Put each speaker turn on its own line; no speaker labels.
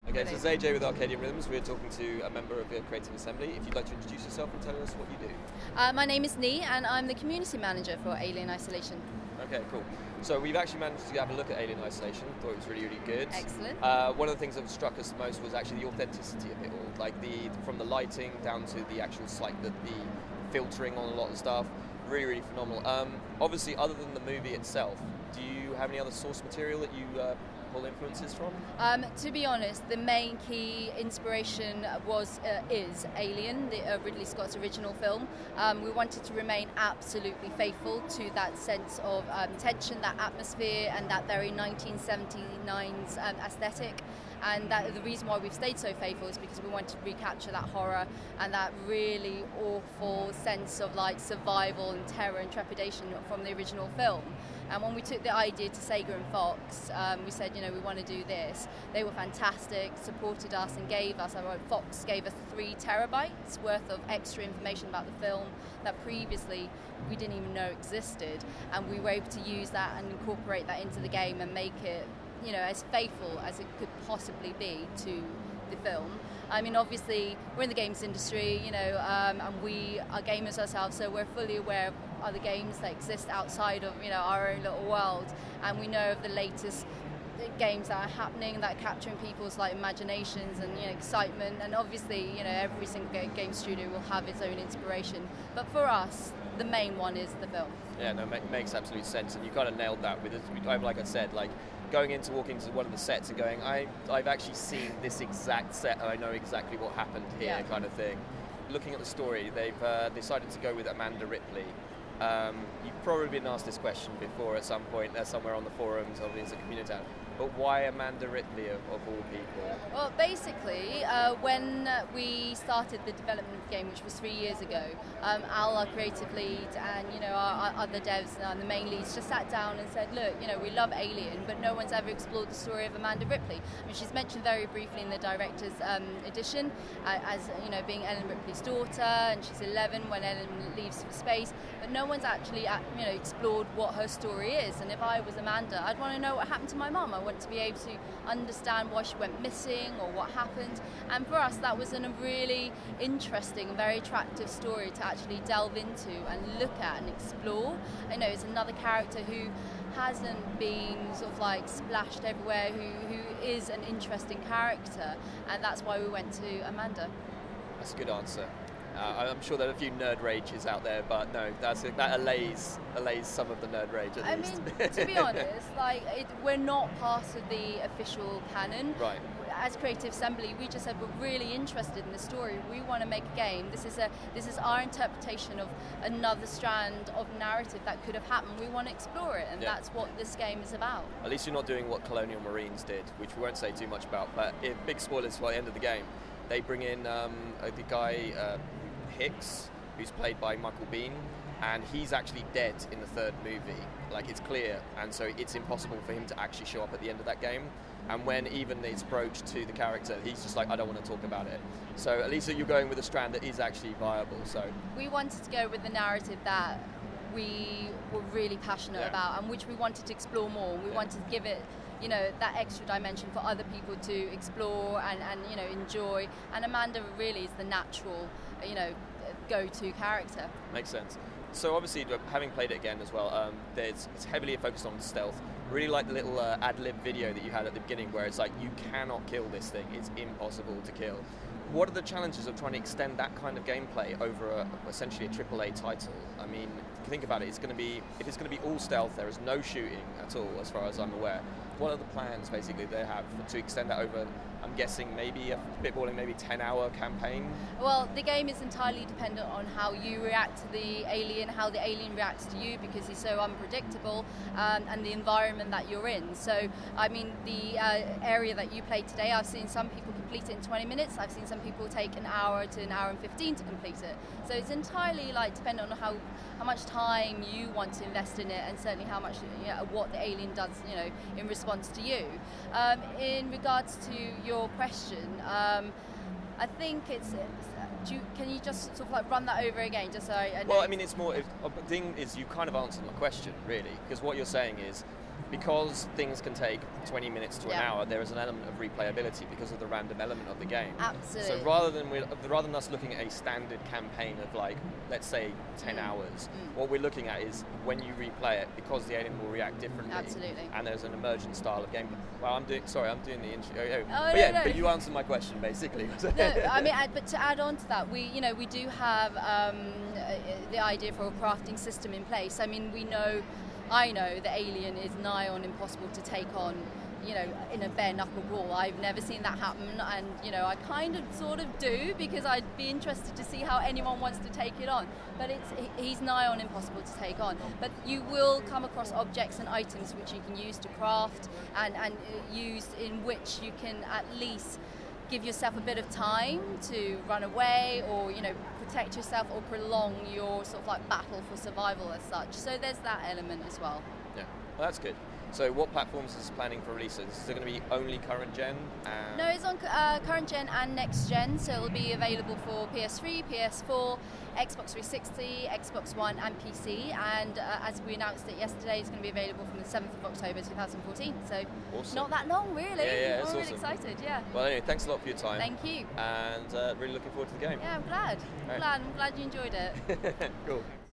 Okay, so it's AJ with Arcadian Rhythms. We're talking to a member of the Creative Assembly. If you'd like to introduce yourself and tell us what you do.
My name is Nee, and I'm the community manager for Alien Isolation.
Okay, cool. So we've actually managed to have a look at Alien Isolation. Thought it was really, really good.
Excellent.
One of the things that struck us the most was actually the authenticity of it all. Like from the lighting down to the actual the filtering on a lot of stuff. Really, really phenomenal. Obviously, other than the movie itself, do you have any other source material that you pull influences from?
To be honest, the main key inspiration is Alien, Ridley Scott's original film. We wanted to remain absolutely faithful to that sense of tension, that atmosphere, and that very 1979's aesthetic. And that the reason why we've stayed so faithful is because we wanted to recapture that horror and that really awful sense of like survival and terror and trepidation from the original film. And when we took the idea to Sega and Fox, we said, we want to do this. They were fantastic, supported us and Fox gave us 3 terabytes worth of extra information about the film that previously we didn't even know existed. And we were able to use that and incorporate that into the game and make it as faithful as it could possibly be to the film. I mean, obviously, we're in the games industry, and we are gamers ourselves, so we're fully aware of other games that exist outside of, our own little world, and we know of the latest games that are happening that are capturing people's imaginations and excitement, and obviously, every single game studio will have its own inspiration. But for us, the main one is the film.
Yeah, no, makes absolute sense, and you kind of nailed that with it. Like I said, walking into one of the sets and going, I've actually seen this exact set, and I know exactly what happened here, kind of thing. Looking at the story, they've decided to go with Amanda Ripley. You've probably been asked this question before at some point, somewhere on the forums or as a community. But why Amanda Ripley of all people?
Well, basically, when we started the development of the game, which was 3 years ago, Al, our creative lead, and our other devs and the main leads just sat down and said, look, we love Alien, but no one's ever explored the story of Amanda Ripley. I mean, she's mentioned very briefly in the director's edition as being Ellen Ripley's daughter, and she's 11 when Ellen leaves for space, but no one's actually explored what her story is. And if I was Amanda, I'd want to know what happened to my mum. I want to be able to understand why she went missing or what happened. And for us, that was a really interesting and very attractive story to actually delve into and look at and explore. It's another character who hasn't been sort of splashed everywhere, who is an interesting character, and that's why we went to Amanda.
That's a good answer. I'm sure there are a few nerd rages out there, but no, that allays some of the nerd rage at least.
I mean, to be honest, we're not part of the official canon.
Right.
As Creative Assembly, we just said we're really interested in the story. We want to make a game. This is our interpretation of another strand of narrative that could have happened. We want to explore it, and that's what this game is about.
At least you're not doing what Colonial Marines did, which we won't say too much about, but big spoilers for the end of the game. They bring in the guy Hicks, who's played by Michael Biehn, and he's actually dead in the 3rd movie. It's clear, and so it's impossible for him to actually show up at the end of that game. And when even it's broached to the character, he's just I don't want to talk about it. So at least you're going with a strand that is actually viable. So
we wanted to go with the narrative that we were really passionate about, and which we wanted to explore more. We wanted to give it that extra dimension for other people to explore and enjoy. And Amanda really is the natural, go-to character.
Makes sense. So obviously, having played it again as well, it's heavily focused on stealth. Really like the little ad-lib video that you had at the beginning where it's you cannot kill this thing. It's impossible to kill. What are the challenges of trying to extend that kind of gameplay over essentially a AAA title? I mean, think about it. If it's going to be all stealth, there is no shooting at all, as far as I'm aware. What are the plans, basically, they have to extend that over, I'm guessing, maybe a bit more than maybe 10-hour campaign?
Well, the game is entirely dependent on how you react to the alien, how the alien reacts to you, because he's so unpredictable, and the environment that you're in. So, I mean, the area that you played today, I've seen some people complete it in 20 minutes. I've seen some people take an hour to an hour and 15 to complete it. So it's entirely dependent on how much time you want to invest in it, and certainly how much what the alien does in response to you. In regards to your question, I think can you just sort of run that over again, just so I know?
Well, I mean, it's more. The thing is, you kind of answered my question, really, because what you're saying is, because things can take 20 minutes to an
Yeah.
hour, there is an element of replayability because of the random element of the game.
Absolutely.
So rather than us looking at a standard campaign of like, let's say 10 hours, what we're looking at is when you replay it, because the alien will react differently.
Absolutely.
And there's an emergent style of gameplay. Well, I'm doing the intro.
Oh, no.
But you answered my question basically.
No, I mean, but to add on to that, we do have the idea for a crafting system in place. I mean, I know that Alien is nigh on impossible to take on, in a bare knuckle brawl. I've never seen that happen, and I kind of sort of do, because I'd be interested to see how anyone wants to take it on. But he's nigh on impossible to take on. But you will come across objects and items which you can use to craft, and use in which you can at least give yourself a bit of time to run away, or protect yourself, or prolong your sort of like battle for survival as such. So there's that element as well.
Yeah, well, that's good. So what platforms is planning for releases? Is it going to be only current gen?
No, it's on current gen and next gen, so it'll be available for PS3, PS4, Xbox 360, Xbox One and PC, and as we announced it yesterday, it's going to be available from the 7th of October 2014, so
awesome.
Not that long really.
Yeah,
I'm really
awesome.
excited, yeah.
Well, anyway, thanks a lot for your time.
Thank you.
And really looking forward to the game.
Yeah, I'm glad.
Right.
I'm glad you enjoyed it.
Cool.